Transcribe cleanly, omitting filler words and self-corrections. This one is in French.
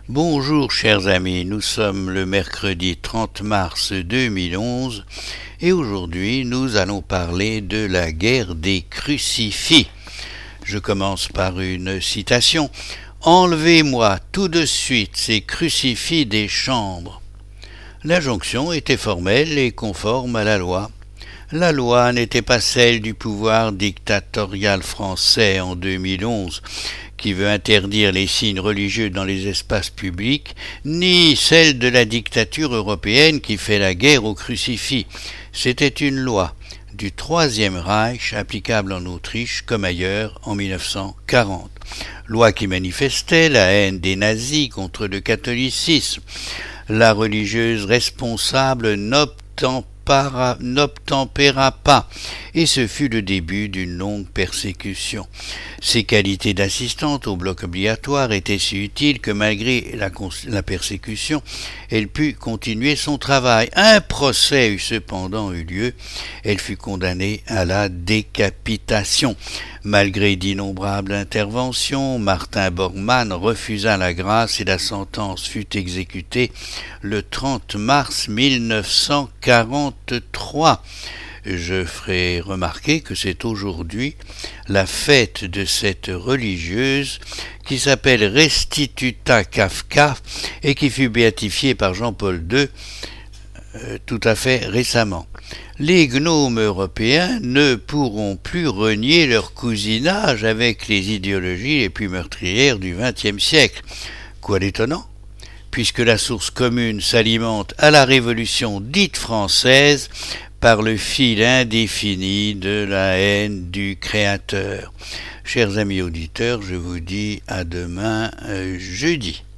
Bonjour chers amis, nous sommes le mercredi 30 mars 2011 et aujourd'hui nous allons parler de la guerre des crucifix. Je commence par une citation. « Enlevez-moi tout de suite ces crucifix des chambres ». L'injonction était formelle et conforme à la loi. La loi n'était pas celle du pouvoir dictatorial français en 2011, qui veut interdire les signes religieux dans les espaces publics, ni celle de la dictature européenne qui fait la guerre au crucifix. C'était une loi du Troisième Reich applicable en Autriche comme ailleurs en 1940. Loi qui manifestait la haine des nazis contre le catholicisme. La religieuse responsable n'obtempéra pas, et ce fut le début d'une longue persécution. Ses qualités d'assistante au bloc obligatoire étaient si utiles que malgré la persécution, elle put continuer son travail. Un procès eut cependant eu lieu, elle fut condamnée à la décapitation. Malgré d'innombrables interventions, Martin Bormann refusa la grâce et la sentence fut exécutée le 30 mars 1943. Je ferai remarquer que c'est aujourd'hui la fête de cette religieuse qui s'appelle Restituta Kafka et qui fut béatifiée par Jean-Paul II tout à fait récemment. Les gnomes européens ne pourront plus renier leur cousinage avec les idéologies les plus meurtrières du XXe siècle. Quoi d'étonnant ? Puisque la source commune s'alimente à la Révolution dite française par le fil indéfini de la haine du Créateur. Chers amis auditeurs, je vous dis à demain jeudi.